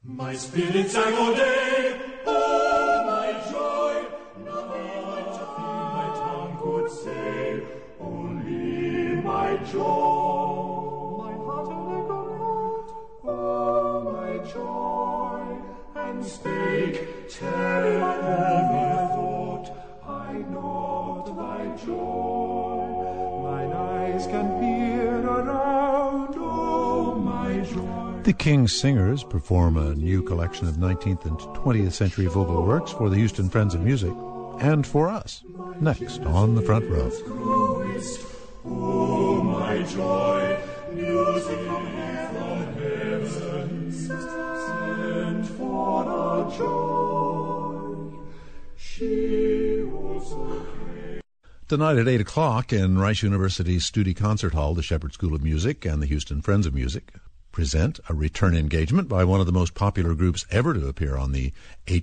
My spirit sang all day, oh my joy, nothing my tongue could say, only my joy. My heart like a lute, oh my joy, and spake, tell my thought, I not thy joy. Mine eyes can peer around, oh my joy. The King's Singers perform a new collection of 19th and 20th century vocal works for the Houston Friends of Music and for us, next on the front row. Oh, my joy, music from heaven sent for our joy. She was okay. Tonight at 8 o'clock in Rice University's Studi Concert Hall, the Shepherd School of Music and the Houston Friends of Music present a return engagement by one of the most popular groups ever to appear on the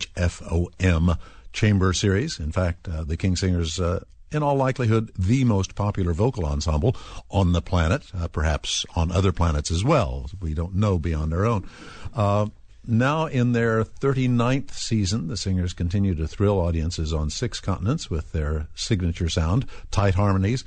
HFOM Chamber Series. In fact, the King Singers, in all likelihood, the most popular vocal ensemble on the planet, perhaps on other planets as well. We don't know beyond our own. Now in their 39th season, the Singers continue to thrill audiences on 6 continents with their signature sound, tight harmonies,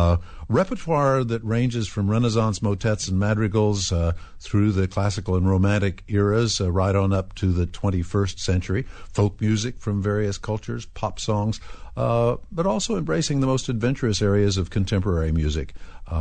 repertoire that ranges from Renaissance motets and madrigals through the classical and romantic eras, right on up to the 21st century, folk music from various cultures, pop songs, but also embracing the most adventurous areas of contemporary music.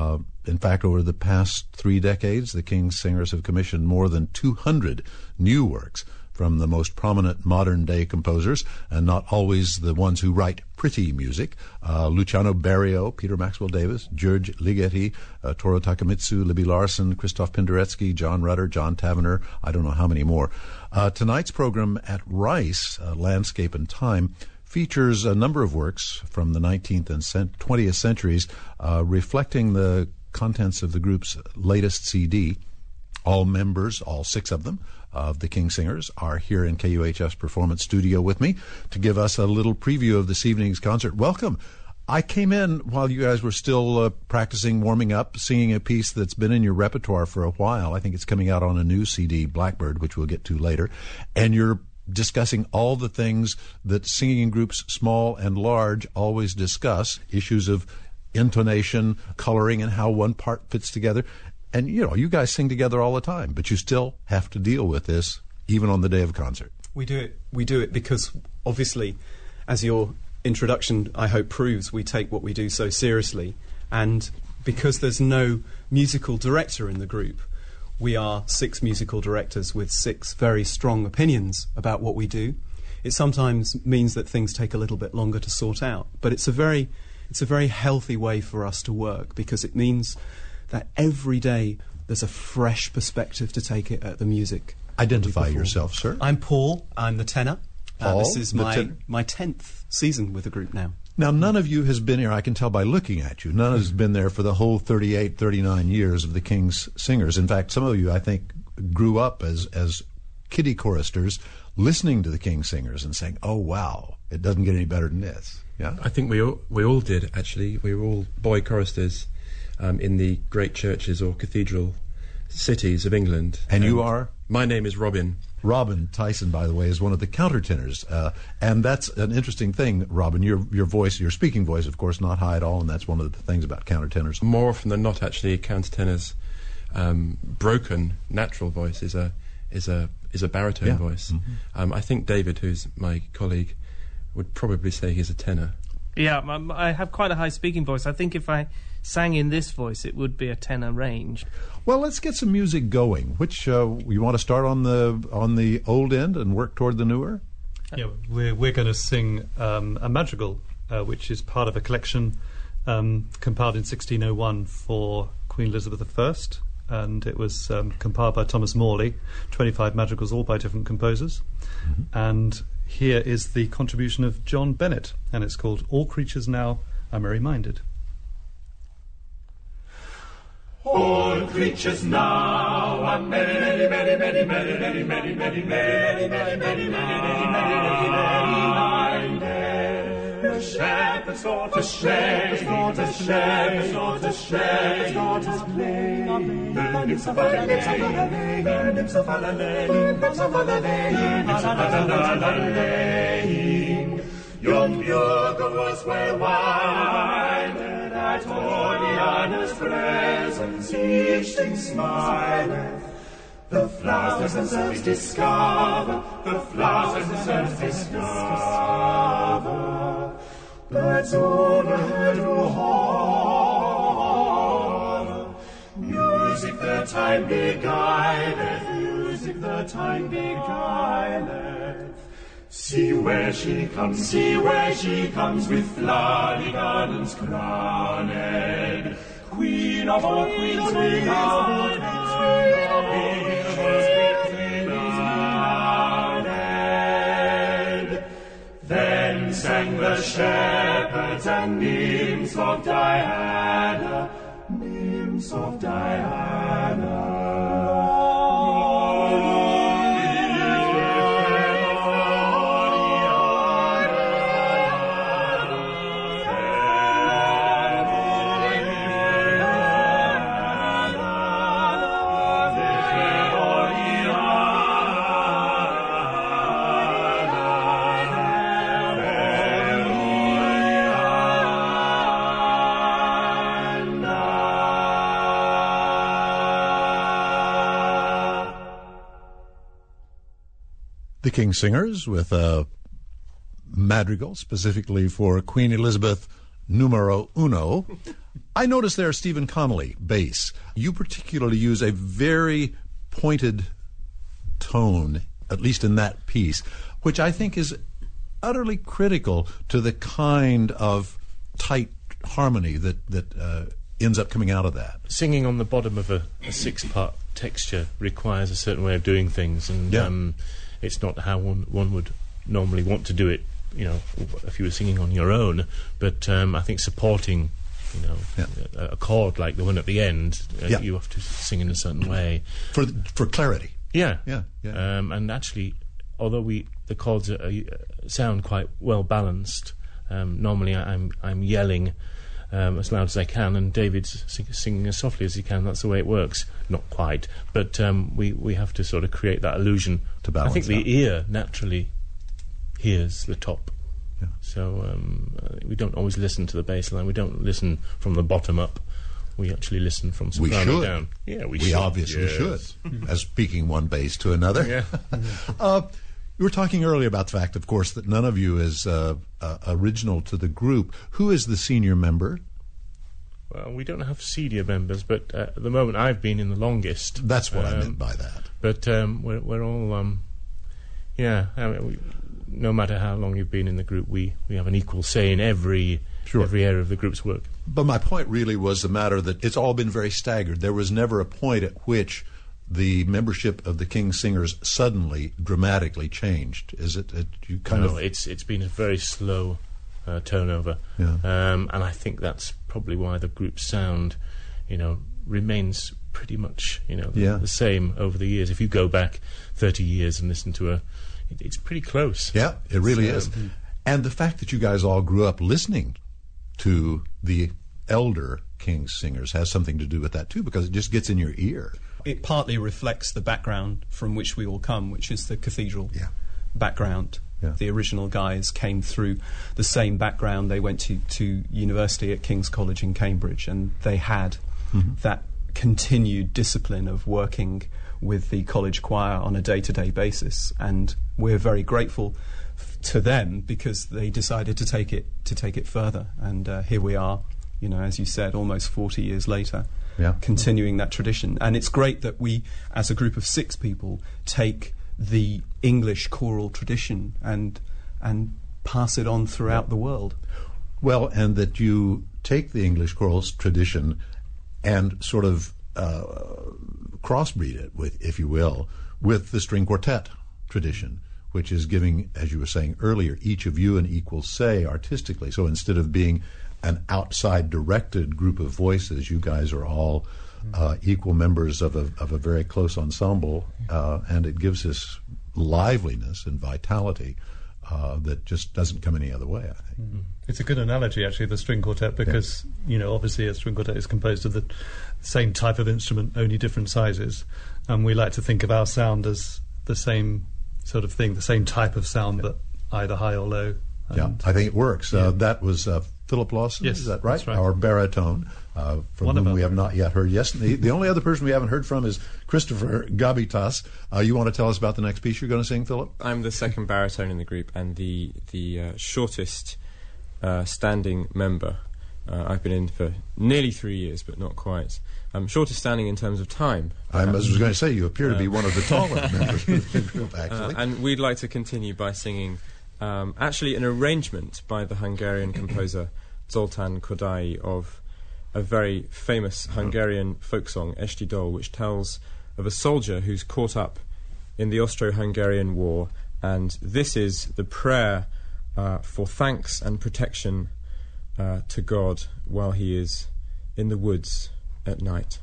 In fact, over the past 3 decades, the King's Singers have commissioned more than 200 new works from the most prominent modern-day composers, and not always the ones who write pretty music. Luciano Berio, Peter Maxwell Davis, George Ligeti, Toru Takemitsu, Libby Larson, Christoph Penderecki, John Rutter, John Tavener, I don't know how many more. Tonight's program at Rice, Landscape and Time, features a number of works from the 19th and 20th centuries, reflecting the contents of the group's latest CD. All members, all 6 of them, of the King Singers are here in KUHF's Performance Studio with me to give us a little preview of this evening's concert. Welcome. I came in while you guys were still practicing, warming up, singing a piece that's been in your repertoire for a while. I think it's coming out on a new CD, Blackbird, which we'll get to later. And you're discussing all the things that singing groups, small and large, always discuss, issues of intonation, coloring, and how one part fits together. And, you know, you guys sing together all the time, but you still have to deal with this even on the day of concert. We do it because, obviously, as your introduction, I hope, proves, we take what we do so seriously. And because there's no musical director in the group, we are 6 musical directors with 6 very strong opinions about what we do. It sometimes means that things take a little bit longer to sort out, but it's a very healthy way for us to work, because it means that every day there's a fresh perspective to take it at the music. Identify yourself, sir. I'm Paul. I'm the tenor. Paul, this is my 10th season with the group now. Now, none of you has been here, I can tell by looking at you, none has been there for the whole 38, 39 years of the King's Singers. In fact, some of you, I think, grew up as kiddie choristers listening to the King's Singers and saying, oh, wow, it doesn't get any better than this. Yeah? I think we all did, actually. We were all boy choristers in the great churches or cathedral cities of England. And you are? My name is Robin. Robin Tyson, by the way, is one of the countertenors. And that's an interesting thing, Robin. Your voice, your speaking voice, of course, not high at all, and that's one of the things about countertenors. More often than not, actually, countertenors' broken, natural voice is a baritone voice. Mm-hmm. I think David, who's my colleague, would probably say he's a tenor. Yeah, I have quite a high speaking voice. I think if I sang in this voice, it would be a tenor range. Well, let's get some music going. Which you want to start on the old end and work toward the newer? Yeah, we're going to sing a madrigal, which is part of a collection compiled in 1601 for Queen Elizabeth I, and it was compiled by Thomas Morley. 25 madrigals, all by different composers, and here is the contribution of John Bennett, and it's called All Creatures Now Are Merry-Minded. All creatures now are merry, merry, merry, merry, merry, merry, merry, merry, merry, merry, merry, merry, merry, merry, merry, merry-minded. The shepherd's daughter's playing, the shepherd's daughter's playing, the nymphs of a-la-laying, the nymphs of a-la-laying, the nymphs of a-la-laying, the nymphs of a-la-laying. Young bugle was well winded at Oriana's presence, each thing smileth. The flowers themselves discover, the flowers themselves discover. Birds overhead do hover. Music the time beguileth, music the time beguileth. See where she comes, with flowery garlands crowned. Queen of all queens, renowned. Then sang the shepherds and nymphs of Diana, nymphs of Diana. The King's Singers with a madrigal specifically for Queen Elizabeth numero uno. I noticed there Stephen Connolly, bass. You particularly use a very pointed tone, at least in that piece, which I think is utterly critical to the kind of tight harmony that ends up coming out of that. Singing on the bottom of a six-part texture requires a certain way of doing things, and it's not how one would normally want to do it, if you were singing on your own. But I think supporting, a chord like the one at the end, you have to sing in a certain way for clarity. Yeah. And actually, although the chords sound quite well balanced, normally I'm yelling as loud as I can, and David's singing as softly as he can. That's the way it works. Not quite, but we have to sort of create that illusion to balance. I think the ear naturally hears the top, so we don't always listen to the bass line. We don't listen from the bottom up. We actually listen from soprano down. Yeah, we should. Obviously should. As speaking one bass to another. Yeah. You were talking earlier about the fact, of course, that none of you is original to the group. Who is the senior member? Well, we don't have senior members, but at the moment I've been in the longest. That's what I meant by that. But we're all, no matter how long you've been in the group, we have an equal say in every area of the group's work. But my point really was the matter that it's all been very staggered. There was never a point at which the membership of the King's Singers suddenly, dramatically changed. Is it? It's been a very slow turnover, and I think that's probably why the group's sound, remains pretty much, the same over the years. If you go back 30 years and listen to it's pretty close. Yeah, it really is. And the fact that you guys all grew up listening to the elder King's Singers has something to do with that too, because it just gets in your ear. It partly reflects the background from which we all come, which is the cathedral background. Yeah. The original guys came through the same background. They went to university at King's College in Cambridge, and they had that continued discipline of working with the college choir on a day-to-day basis. And we're very grateful to them because they decided to take it further. And here we are, as you said, almost 40 years later. Continuing that tradition. And it's great that we, as a group of 6 people, take the English choral tradition and pass it on throughout the world. Well, and that you take the English choral tradition and sort of crossbreed it, if you will, with the string quartet tradition, which is giving, as you were saying earlier, each of you an equal say artistically. So instead of being an outside-directed group of voices, you guys are all equal members of a very close ensemble, and it gives this liveliness and vitality that just doesn't come any other way, I think. It's a good analogy, actually, the string quartet, because, obviously a string quartet is composed of the same type of instrument, only different sizes. And we like to think of our sound as the same sort of thing, the same type of sound, but either high or low. Yeah, I think it works. That was Philip Lawson, yes, is that right? That's right. Our baritone, from whom we have not yet heard. Yes, the only other person we haven't heard from is Christopher Gabitas. You want to tell us about the next piece you're going to sing, Philip? I'm the second baritone in the group and the shortest standing member. I've been in for nearly 3 years, but not quite. Shortest standing in terms of time. I was going to say, you appear to be one of the taller members of the group, actually. And we'd like to continue by singing actually an arrangement by the Hungarian composer Zoltán Kodály of a very famous Hungarian folk song, Esti Dol, which tells of a soldier who's caught up in the Austro-Hungarian War, and this is the prayer for thanks and protection to God while he is in the woods at night.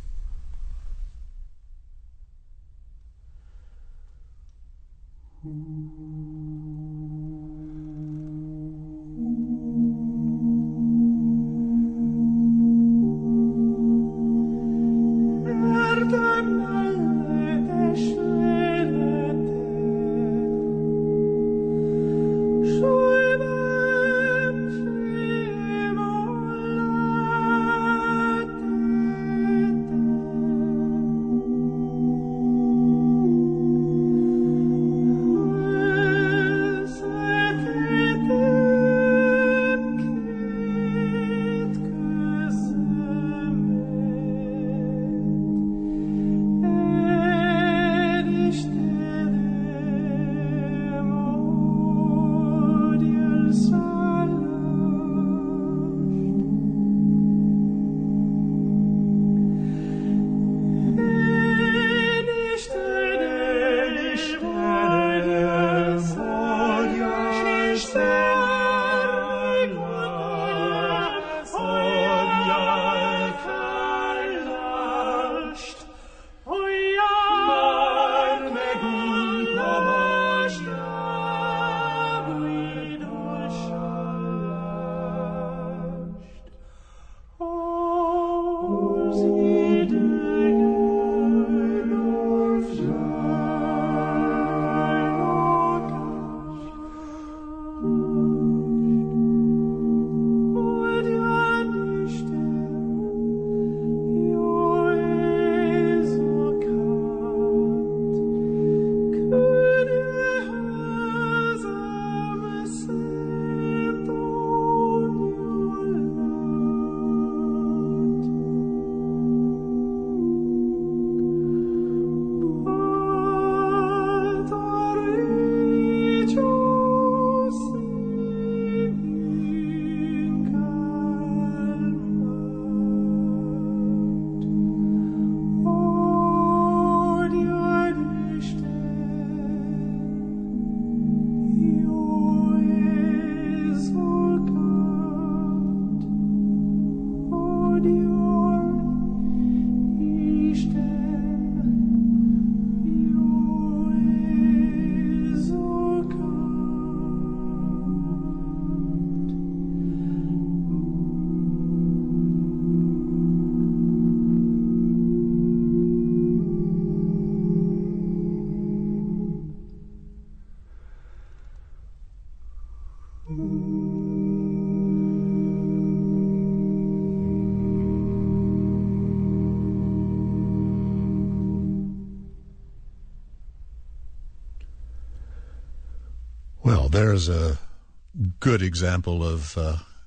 Well, there's a good example of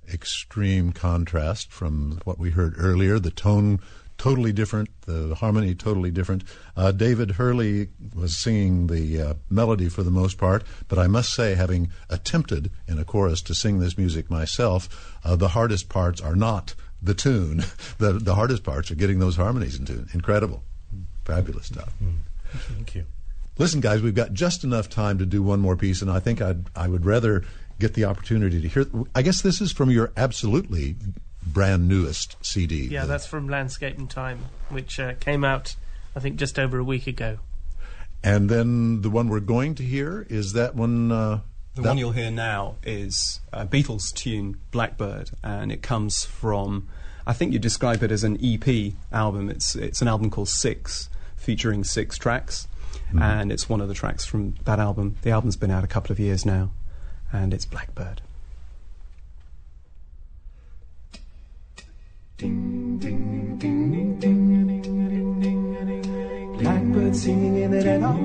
extreme contrast from what we heard earlier. The tone totally different, the harmony totally different. David Hurley was singing the melody for the most part, but I must say, having attempted in a chorus to sing this music myself, the hardest parts are not the tune. The hardest parts are getting those harmonies in tune. Incredible. Fabulous stuff. Thank you. Listen, guys, we've got just enough time to do one more piece, and I think I would rather get the opportunity to hear. I guess this is from your absolutely brand newest CD. Yeah, that's from Landscape and Time, which came out, I think, just over a week ago. And then the one we're going to hear, is that one The one you'll hear now is a Beatles tune, Blackbird, and it comes from, I think you describe it as an EP album. It's an album called Six, featuring 6 tracks, and it's one of the tracks from that album. The album's been out a couple of years now, and it's Blackbird. Ding, ding, ding, ding, ding, ding, ding, ding. Blackbird singing in the dead of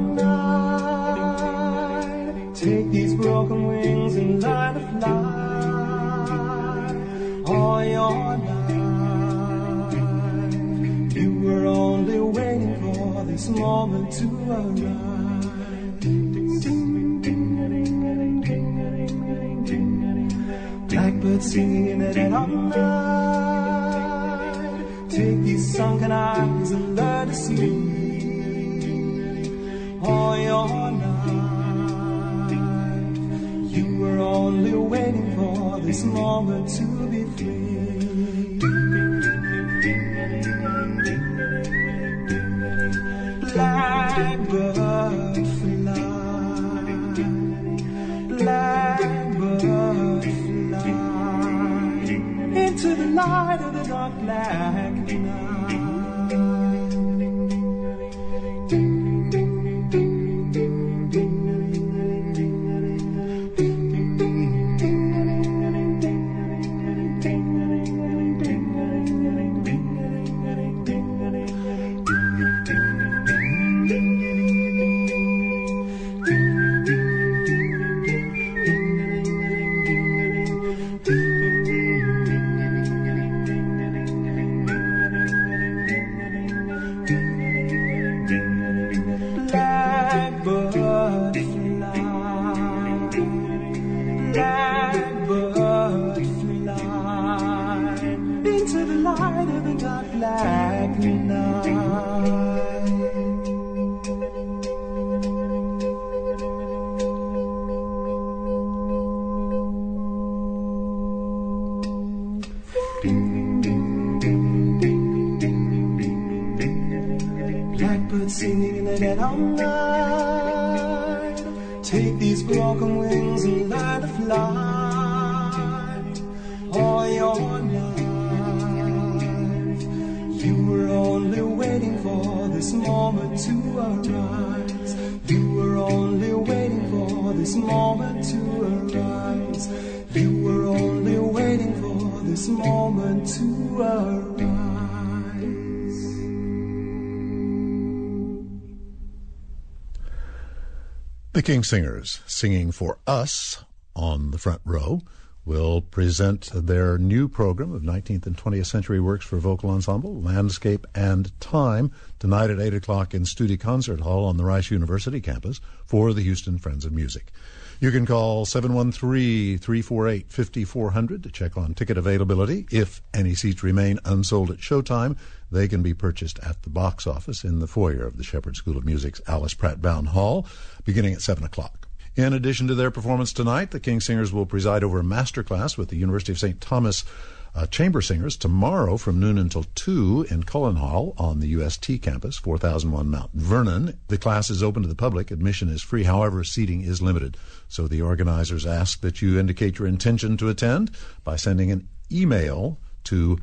night. Take these broken wings and learn to fly. All your life, you were only waiting for this moment to arrive. Blackbird singing in the dead of night. Take these sunken eyes and learn to see. All your life, you were only waiting for this moment to be free. Blackbird fly, blackbird fly, into the light of the dark black night. Blackbird singing in the dead of night. Take these broken wings and learn to fly. All your life, you were only waiting for this moment to arise. You were only waiting for this moment to arise. You were only waiting for this moment to arise. The King Singers, singing for us on the front row, will present their new program of 19th and 20th century works for vocal ensemble, landscape, and time tonight at 8 o'clock in Studi Concert Hall on the Rice University campus for the Houston Friends of Music. You can call 713-348-5400 to check on ticket availability. If any seats remain unsold at showtime, they can be purchased at the box office in the foyer of the Shepherd School of Music's Alice Pratt Bound Hall, beginning at 7 o'clock. In addition to their performance tonight, the King Singers will preside over a masterclass with the University of St. Thomas Chamber Singers tomorrow from noon until 2 in Cullen Hall on the UST campus, 4001 Mount Vernon. The class is open to the public. Admission is free. However, seating is limited. So the organizers ask that you indicate your intention to attend by sending an email to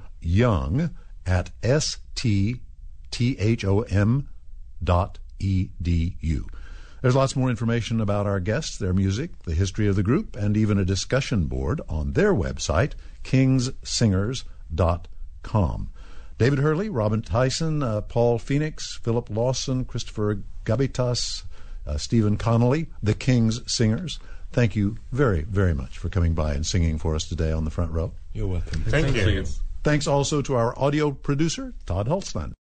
young@sttHOM.edu. There's lots more information about our guests, their music, the history of the group, and even a discussion board on their website, kingssingers.com. David Hurley, Robin Tyson, Paul Phoenix, Philip Lawson, Christopher Gabitas, Stephen Connolly, the King's Singers. Thank you very, very much for coming by and singing for us today on the front row. You're welcome. Thank you. Thanks also to our audio producer, Todd Holstein.